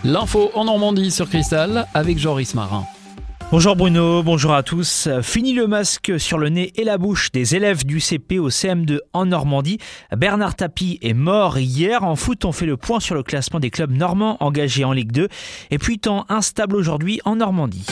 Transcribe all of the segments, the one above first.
L'info en Normandie sur Cristal avec Joris Marin. Bonjour Bruno, bonjour à tous. Fini le masque sur le nez et la bouche des élèves du CP au CM2 en Normandie. Bernard Tapie est mort hier. En foot, on fait le point sur le classement des clubs normands engagés en Ligue 2. Et puis temps instable aujourd'hui en Normandie.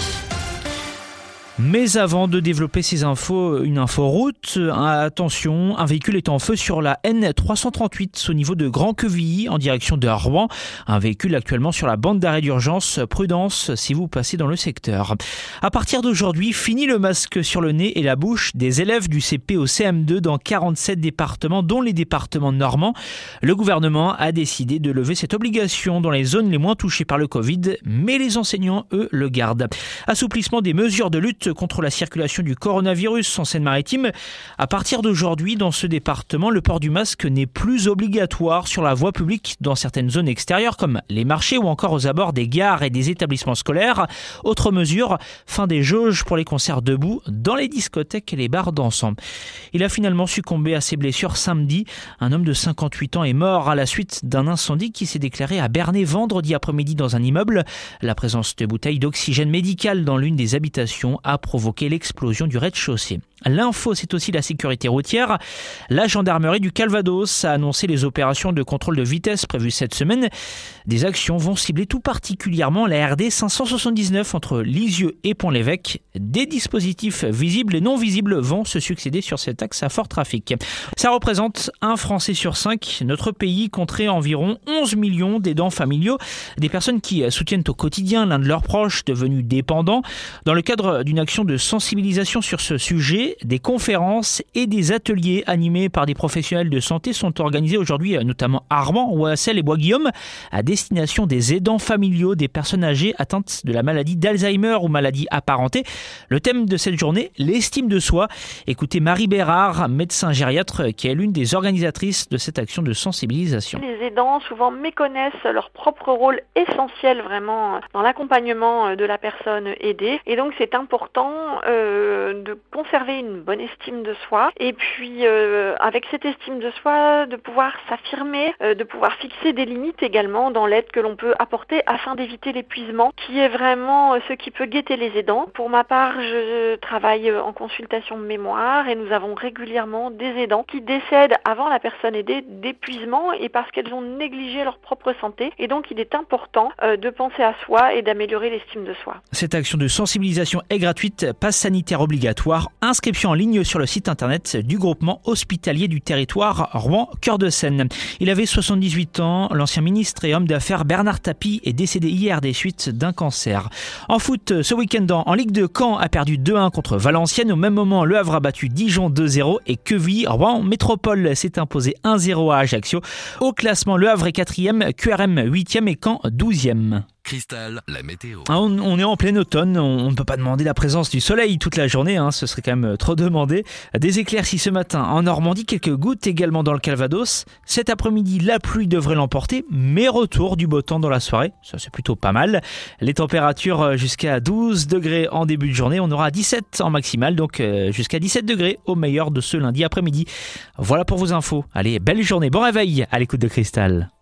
Mais avant de développer ces infos, une info route. Attention, un véhicule est en feu sur la N338 au niveau de Grand-Quevilly en direction de Rouen. Un véhicule actuellement sur la bande d'arrêt d'urgence. Prudence si vous passez dans le secteur. À partir d'aujourd'hui, fini le masque sur le nez et la bouche des élèves du CP au CM2 dans 47 départements, dont les départements normands. Le gouvernement a décidé de lever cette obligation dans les zones les moins touchées par le Covid, mais les enseignants, eux, le gardent. Assouplissement des mesures de lutte contre la circulation du coronavirus en Seine-Maritime. À partir d'aujourd'hui, dans ce département, le port du masque n'est plus obligatoire sur la voie publique dans certaines zones extérieures comme les marchés ou encore aux abords des gares et des établissements scolaires. Autre mesure, fin des jauges pour les concerts debout dans les discothèques et les bars dansants. Il a finalement succombé à ses blessures samedi. Un homme de 58 ans est mort à la suite d'un incendie qui s'est déclaré à Bernay vendredi après-midi dans un immeuble. La présence de bouteilles d'oxygène médical dans l'une des habitations a provoqué l'explosion du rez-de-chaussée. L'info, c'est aussi la sécurité routière. La gendarmerie du Calvados a annoncé les opérations de contrôle de vitesse prévues cette semaine. Des actions vont cibler tout particulièrement la RD 579 entre Lisieux et Pont-l'Évêque. Des dispositifs visibles et non visibles vont se succéder sur cet axe à fort trafic. Ça représente un Français sur 5. Notre pays compterait environ 11 millions d'aidants familiaux, des personnes qui soutiennent au quotidien l'un de leurs proches devenus dépendants. Dans le cadre d'une action de sensibilisation sur ce sujet, des conférences et des ateliers animés par des professionnels de santé sont organisés aujourd'hui, notamment à Rouen, Oissel et Bois-Guillaume, à destination des aidants familiaux des personnes âgées atteintes de la maladie d'Alzheimer ou maladie apparentée. Le thème de cette journée, l'estime de soi. Écoutez Marie Bérard, médecin gériatre, qui est l'une des organisatrices de cette action de sensibilisation. Les aidants souvent méconnaissent leur propre rôle essentiel vraiment dans l'accompagnement de la personne aidée. Et donc c'est important de conserver une bonne estime de soi et puis avec cette estime de soi de pouvoir s'affirmer, de pouvoir fixer des limites également dans l'aide que l'on peut apporter afin d'éviter l'épuisement qui est vraiment ce qui peut guetter les aidants. Pour ma part, je travaille en consultation de mémoire et nous avons régulièrement des aidants qui décèdent avant la personne aidée d'épuisement et parce qu'elles ont négligé leur propre santé et donc il est important de penser à soi et d'améliorer l'estime de soi. Cette action de sensibilisation est gratuite, passe sanitaire obligatoire, inscription en ligne sur le site internet du groupement hospitalier du territoire Rouen-Cœur de Seine. Il avait 78 ans, l'ancien ministre et homme d'affaires Bernard Tapie est décédé hier des suites d'un cancer. En foot, ce week-end en Ligue 2, Caen a perdu 2-1 contre Valenciennes. Au même moment, Le Havre a battu Dijon 2-0 et Quevilly, Rouen Métropole s'est imposé 1-0 à Ajaccio. Au classement, Le Havre est 4e, QRM 8e et Caen 12e. Cristal, la météo. On est en plein automne, on ne peut pas demander la présence du soleil toute la journée, ce serait quand même trop demandé. Des éclaircies ce matin en Normandie, quelques gouttes également dans le Calvados. Cet après-midi, la pluie devrait l'emporter, mais retour du beau temps dans la soirée, ça c'est plutôt pas mal. Les températures jusqu'à 12 degrés en début de journée, on aura 17 en maximal, donc jusqu'à 17 degrés au meilleur de ce lundi après-midi. Voilà pour vos infos. Allez, belle journée, bon réveil à l'écoute de Cristal.